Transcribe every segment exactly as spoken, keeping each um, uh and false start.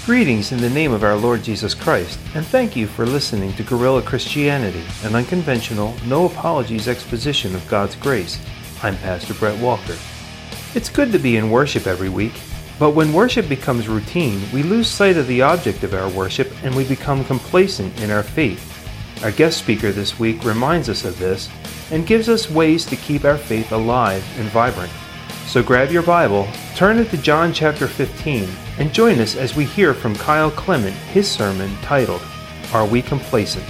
Greetings in the name of our Lord Jesus Christ, and thank you for listening to Guerrilla Christianity, an unconventional, no-apologies exposition of God's grace. I'm Pastor Brett Walker. It's good to be in worship every week, but when worship becomes routine, we lose sight of the object of our worship and we become complacent in our faith. Our guest speaker this week reminds us of this and gives us ways to keep our faith alive and vibrant. So grab your Bible, turn it to John chapter fifteen, and join us as we hear from Kyle Clement his sermon titled, Are We Complacent?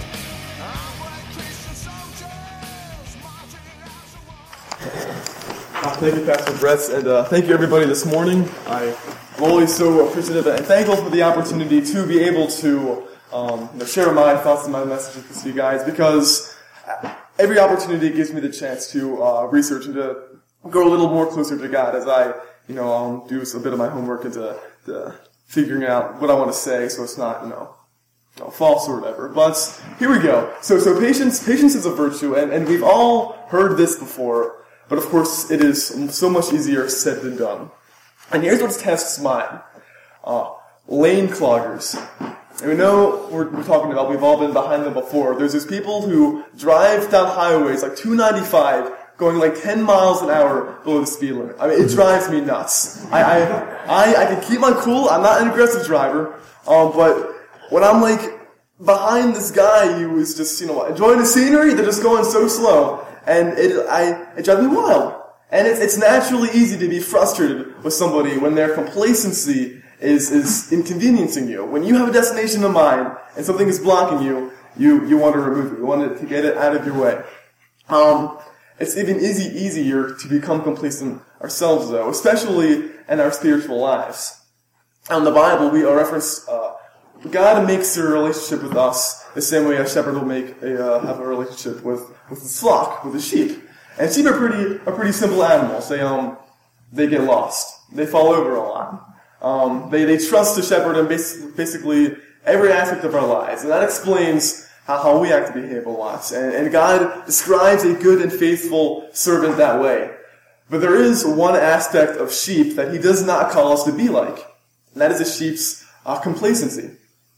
Thank you, Pastor Brett, and uh, thank you, everybody, this morning. I'm always so appreciative and thankful for the opportunity to be able to um, you know, share my thoughts and my messages with you guys, because every opportunity gives me the chance to uh, research and to go a little more closer to God as I, you know, um, do a bit of my homework into to figuring out what I want to say, so it's not, you know, you know, false or whatever. But here we go. So, so patience, patience is a virtue, and, and we've all heard this before. But of course, it is so much easier said than done. And here's what tests mine: uh, lane cloggers. And we know we're, we're talking about. We've all been behind them before. There's these people who drive down highways like two ninety-five. Going like ten miles an hour below the speed limit. I mean, it drives me nuts. I, I, I, I can keep my cool. I'm not an aggressive driver. Um, but when I'm like behind this guy who is just, you know, enjoying the scenery, they're just going so slow, and it, I, it drives me wild. And it's, it's naturally easy to be frustrated with somebody when their complacency is, is inconveniencing you. When you have a destination in mind and something is blocking you, you, you want to remove it. You want to get it out of your way. Um, It's even easy, easier to become complacent ourselves, though, especially in our spiritual lives. In the Bible, we reference uh, God makes a relationship with us the same way a shepherd will make a, uh, have a relationship with with his flock, with his sheep. And sheep are pretty are pretty simple animals. They um they get lost. They fall over a lot. Um, they they trust the shepherd in bas- basically every aspect of our lives, and that explains How, how we have to behave a lot. And, and God describes a good and faithful servant that way. But there is one aspect of sheep that he does not call us to be like. And that is a sheep's uh, complacency.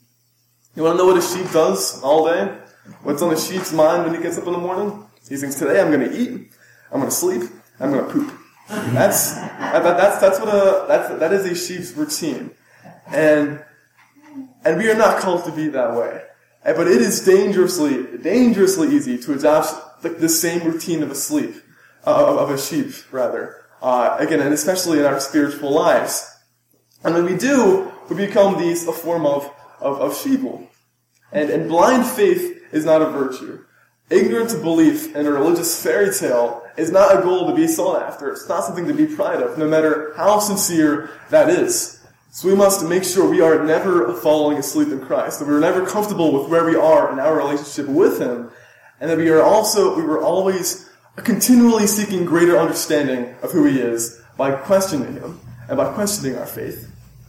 You want to know what a sheep does all day? What's on a sheep's mind when he gets up in the morning? He thinks, today I'm going to eat, I'm going to sleep, I'm going to poop. That's, that, that's, that's what a, that's, that is a sheep's routine. And, and we are not called to be that way. But it is dangerously, dangerously easy to adopt the, the same routine of a sleep, uh, of a sheep, rather. Uh, again, and especially in our spiritual lives. And when we do, we become these a form of of, of sheeple. And and blind faith is not a virtue. Ignorant belief in a religious fairy tale is not a goal to be sought after. It's not something to be proud of, no matter how sincere that is. So we must make sure we are never falling asleep in Christ, that we are never comfortable with where we are in our relationship with Him, and that we are also, we were always continually seeking greater understanding of who He is by questioning Him and by questioning our faith.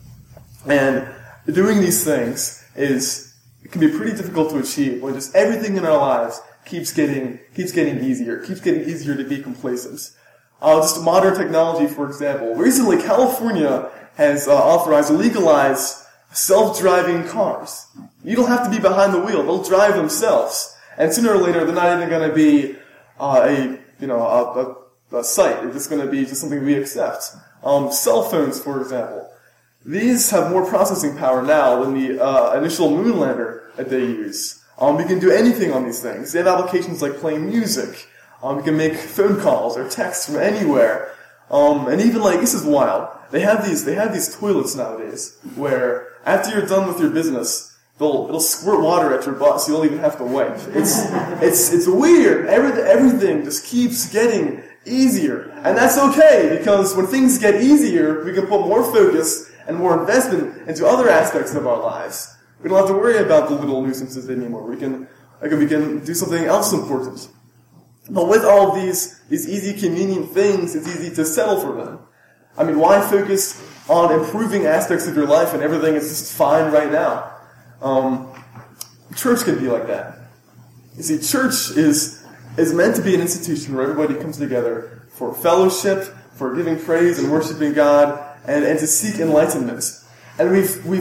And doing these things is, it can be pretty difficult to achieve when just everything in our lives keeps getting, keeps getting easier, keeps getting easier to be complacent. Uh, just modern technology, for example. Recently, California has uh, authorized or legalized self-driving cars. You don't have to be behind the wheel; they'll drive themselves. And sooner or later, they're not even going to be uh, a you know a, a, a sight. It's just going to be just something we accept. Um, cell phones, for example, these have more processing power now than the uh, initial moon lander that they use. Um, we can do anything on these things. They have applications like playing music. Um, we can make phone calls or texts from anywhere. Um, and even like, this is wild. They have these, they have these toilets nowadays where after you're done with your business, they'll, it'll squirt water at your butt so you don't even have to wipe. It's, it's, it's weird. Everything, everything just keeps getting easier. And that's okay, because when things get easier, we can put more focus and more investment into other aspects of our lives. We don't have to worry about the little nuisances anymore. We can, like, we can do something else important. But with all of these, these easy, convenient things, it's easy to settle for them. I mean, why focus on improving aspects of your life and everything is just fine right now? Um, church can be like that. You see, church is is meant to be an institution where everybody comes together for fellowship, for giving praise and worshiping God, and, and to seek enlightenment. And we've we've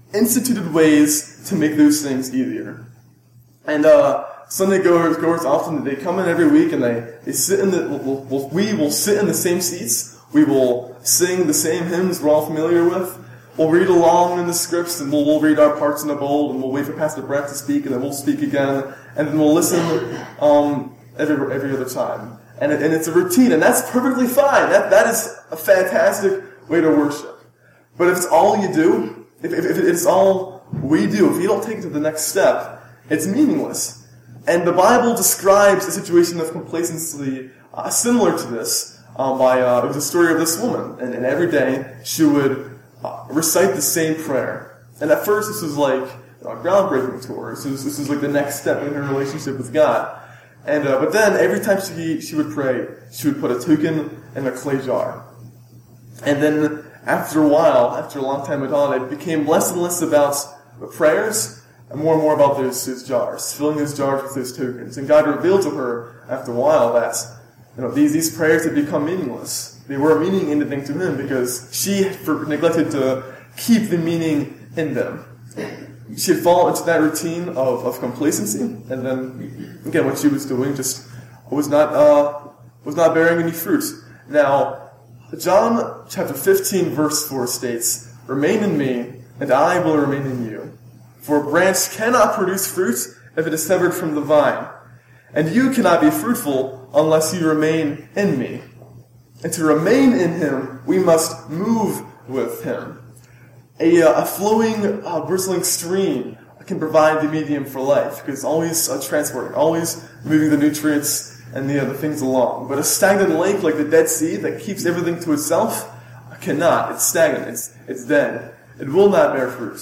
instituted ways to make those things easier. And uh, Sunday goers, goers often, they come in every week and they, they sit in the, we'll, we'll, we will sit in the same seats. We will sing the same hymns we're all familiar with. We'll read along in the scripts, and we'll, we'll read our parts in the bold, and we'll wait for Pastor Brett to speak, and then we'll speak again, and then we'll listen um, every every other time. And, it, and it's a routine, and that's perfectly fine. That That is a fantastic way to worship. But if it's all you do, if, if, if it's all we do, if you don't take it to the next step, it's meaningless. And the Bible describes a situation of complacency uh, similar to this um, by, uh, it was a story of this woman, and, and every day she would Uh, recite the same prayer. And at first this was like you know, groundbreaking to her. This was, this was like the next step in her relationship with God. And uh, but then every time she she would pray, she would put a token in a clay jar. And then after a while, after a long time went on, it became less and less about the prayers and more and more about those, those jars, filling those jars with those tokens. And God revealed to her after a while that you know these these prayers had become meaningless. They were meaning anything to him because she had neglected to keep the meaning in them. She had fallen into that routine of, of complacency, and then again, what she was doing just was not uh, was not bearing any fruit. Now, John chapter fifteen, verse four states, "Remain in me, and I will remain in you. For a branch cannot produce fruit if it is severed from the vine, and you cannot be fruitful unless you remain in me. And to remain in him, we must move with him." A, uh, a flowing, uh, bristling stream can provide the medium for life, because it's always uh, transporting, always moving the nutrients and the other things along. But a stagnant lake like the Dead Sea that keeps everything to itself cannot. It's stagnant. It's, it's dead. It will not bear fruit.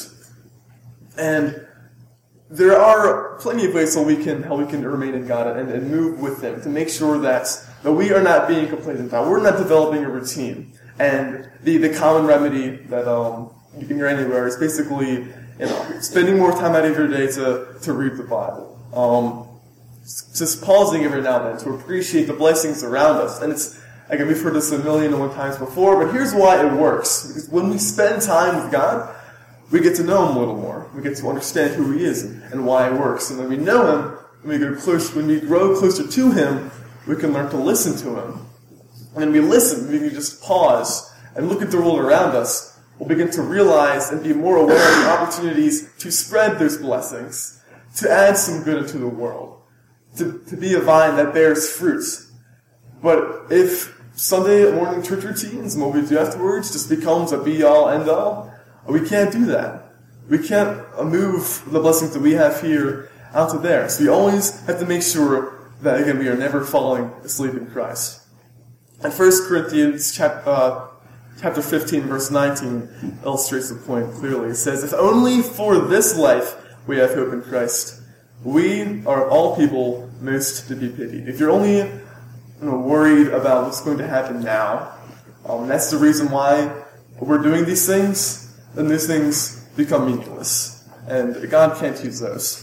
And there are plenty of ways how we can how we can remain in God and, and move with Him to make sure that, that we are not being complacent, that we're not developing a routine. And the, the common remedy that um, you can hear anywhere is basically you know spending more time out of your day to, to read the Bible. Um, just pausing every now and then to appreciate the blessings around us. And it's again, we've heard this a million and one times before, but here's why it works. Because when we spend time with God, we get to know Him a little more. We get to understand who He is and why it works. And when we know Him, when we get close, when we grow closer to Him, we can learn to listen to Him. And when we listen, we can just pause and look at the world around us. We'll begin to realize and be more aware of the opportunities to spread those blessings, to add some good into the world, to, to be a vine that bears fruits. But if Sunday morning church routines and what we do afterwards just becomes a be-all, end-all, we can't do that. We can't move the blessings that we have here out to there. So we always have to make sure that, again, we are never falling asleep in Christ. And First Corinthians chapter, uh, chapter fifteen, verse nineteen illustrates the point clearly. It says, "If only for this life we have hope in Christ, we are of all people most to be pitied." If you're only you know, worried about what's going to happen now, um, that's the reason why we're doing these things, then these things become meaningless. And God can't use those.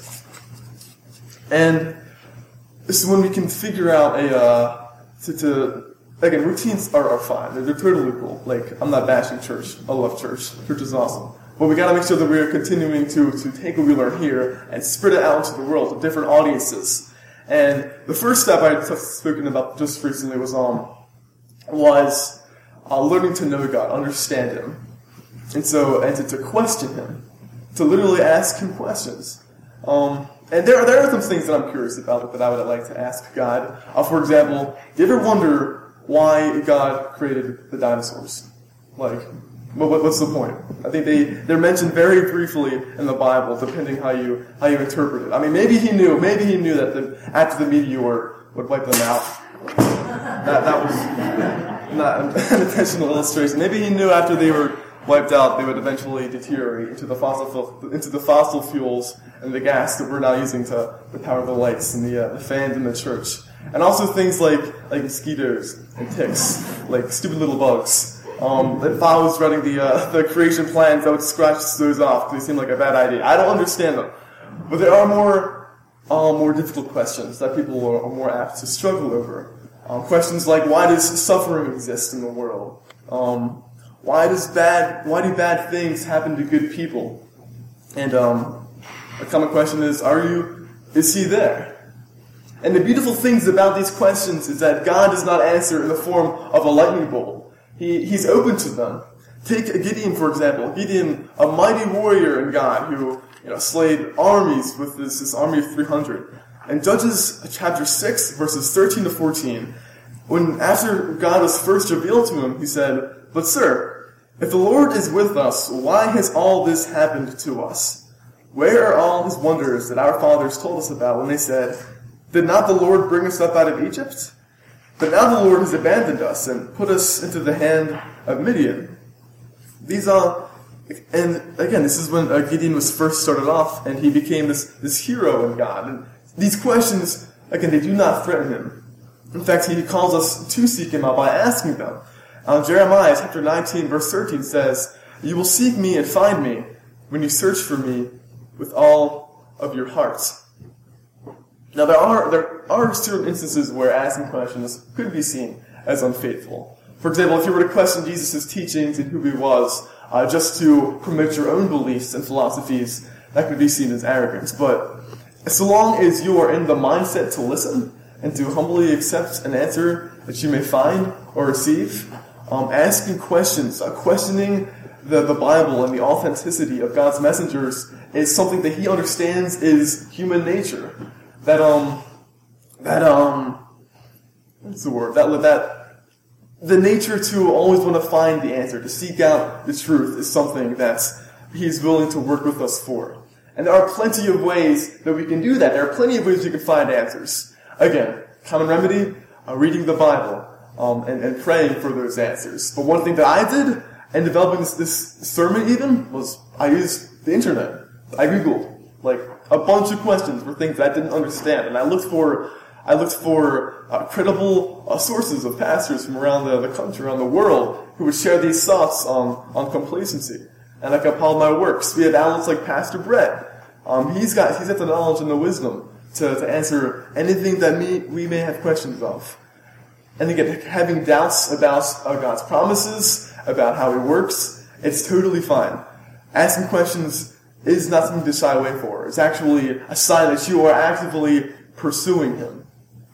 And this is when we can figure out a, uh, to, to again, routines are, are fine. They're, they're totally cool. Like, I'm not bashing church. I love church. Church is awesome. But we gotta make sure that we are continuing to, to take what we learn here and spread it out into the world to different audiences. And the first step I have spoken about just recently was, um, was, uh, learning to know God, understand Him. And so, and to, to question Him, to literally ask Him questions. Um, and there are, there are some things that I'm curious about that I would like to ask God. Uh, for example, do you ever wonder why God created the dinosaurs? Like, what, what's the point? I think they, they're mentioned very briefly in the Bible, depending how you, how you interpret it. I mean, maybe He knew, maybe He knew that the, after the meteor would wipe them out. That, that was not an intentional illustration. Maybe He knew after they were wiped out, they would eventually deteriorate into the fossil into the fossil fuels and the gas that we're now using to, to power the lights and the, uh, the fans in the church, and also things like like mosquitoes and ticks, like stupid little bugs. Um, if I was running the uh, the creation plans, I would scratch those off because they seem like a bad idea. I don't understand them, but there are more uh, more difficult questions that people are, are more apt to struggle over. Um, questions like, why does suffering exist in the world? Um, Why does bad? Why do bad things happen to good people? And um, a common question is, are you, is he there? And the beautiful things about these questions is that God does not answer in the form of a lightning bolt. He, he's open to them. Take Gideon, for example. Gideon, a mighty warrior in God who, you know, slayed armies with this, this army of three hundred. And Judges chapter six, verses thirteen to fourteen, when after God was first revealed to him, he said, "But sir, if the Lord is with us, why has all this happened to us? Where are all his wonders that our fathers told us about when they said, 'Did not the Lord bring us up out of Egypt?' But now the Lord has abandoned us and put us into the hand of Midian." These are, and again, this is when uh, Gideon was first started off, and he became this, this hero in God. And these questions, again, they do not threaten him. In fact, he calls us to seek him out by asking them. Uh, Jeremiah chapter nineteen, verse thirteen says, "You will seek me and find me when you search for me with all of your hearts." Now, there are there are certain instances where asking questions could be seen as unfaithful. For example, if you were to question Jesus' teachings and who he was, uh, just to promote your own beliefs and philosophies, that could be seen as arrogance. But so long as you are in the mindset to listen and to humbly accept an answer that you may find or receive, um, asking questions, uh, questioning the, the Bible and the authenticity of God's messengers is something that he understands is human nature. That, um, that, um, what's the word? That, that, the nature to always want to find the answer, to seek out the truth, is something that he's willing to work with us for. And there are plenty of ways that we can do that. There are plenty of ways you can find answers. Again, common remedy, uh, reading the Bible, um, and, and praying for those answers. But one thing that I did, in developing this, this sermon even, was I used the internet. I Googled, like, a bunch of questions for things that I didn't understand. And I looked for, I looked for uh, credible uh, sources of pastors from around the, the country, around the world, who would share these thoughts on, on complacency. And I compiled my works. We have outlets like Pastor Brett. Um, he's got he's got the knowledge and the wisdom to, to answer anything that me, we may have questions of. And again, having doubts about uh, God's promises, about how he works, it's totally fine. Asking questions is not something to shy away for. It's actually a sign that you are actively pursuing him.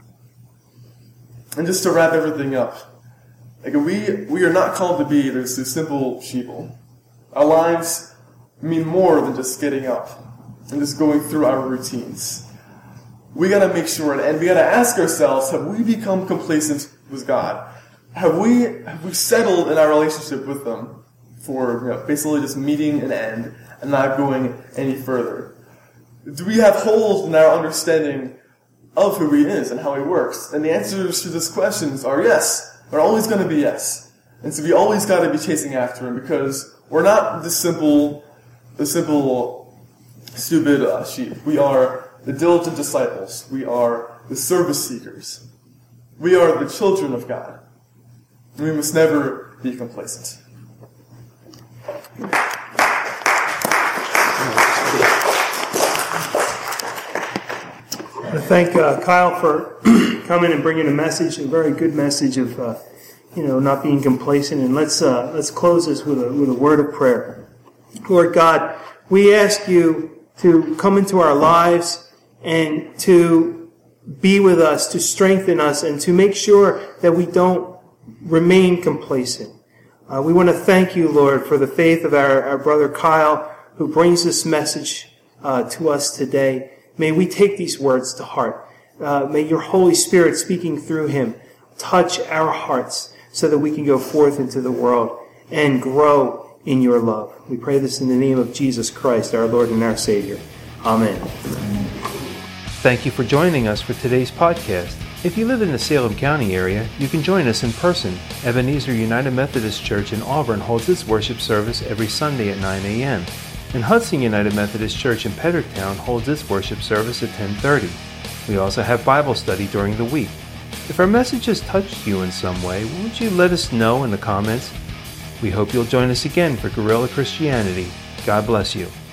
And just to wrap everything up, like we we are not called to be those, those simple sheeple. Our lives mean more than just getting up and just going through our routines. We gotta make sure, and we gotta ask ourselves, have we become complacent with God? Have we have we settled in our relationship with them for, you know, basically just meeting an end and not going any further? Do we have holes in our understanding of who he is and how he works? And the answers to these questions are yes. They're always going to be yes. And so we always got to be chasing after him, because we're not the simple, the simple, stupid uh, sheep. We are the diligent disciples. We are the service seekers. We are the children of God. And we must never be complacent. I want to thank uh, Kyle for coming and bringing a message, a very good message of, uh, you know, not being complacent. And let's uh, let's close this with a with a word of prayer. Lord God, we ask you to come into our lives and to be with us, to strengthen us, and to make sure that we don't remain complacent. Uh, we want to thank you, Lord, for the faith of our, our brother Kyle, who brings this message uh, to us today. May we take these words to heart. Uh, may your Holy Spirit speaking through him touch our hearts so that we can go forth into the world and grow in your love. We pray this in the name of Jesus Christ, our Lord and our Savior. Amen. Thank you for joining us for today's podcast. If you live in the Salem County area, you can join us in person. Ebenezer United Methodist Church in Auburn holds its worship service every Sunday at nine a.m. And Hudson United Methodist Church in Pedricktown holds its worship service at ten thirty. We also have Bible study during the week. If our message has touched you in some way, won't you let us know in the comments? We hope you'll join us again for Guerrilla Christianity. God bless you.